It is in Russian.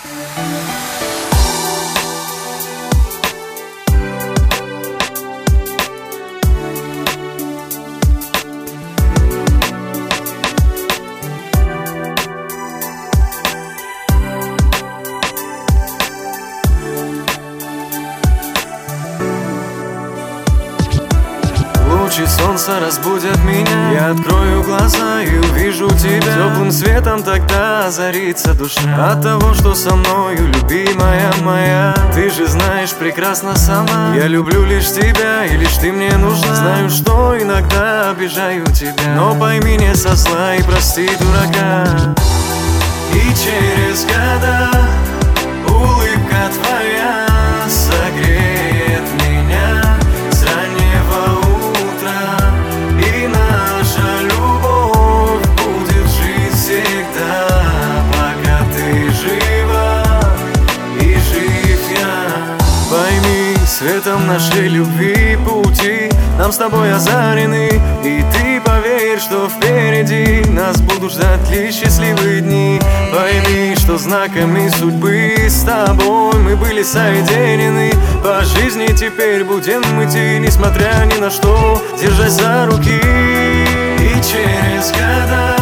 Лучи солнца разбудят меня. Я открою глаза и увижу тебя. Теплым светом тогда озарится душа от того, что со мною, любимая моя. Ты же знаешь прекрасно сама, я люблю лишь тебя, и лишь ты мне нужна. Знаю, что иногда обижаю тебя, но пойми не со зла и прости дурака. И через года улыбка твоя согреет меня с раннего утра, и наша любовь будет жить всегда, пока ты жива и жив я. Пойми, светом нашей любви пути нам с тобой озарены, и ты поверь, что впереди нас будут ждать лишь счастливые дни. Пойми, что знаками судьбы с тобой мы были соединены. По жизни теперь будем идти, несмотря ни на что, держась за руки. И через года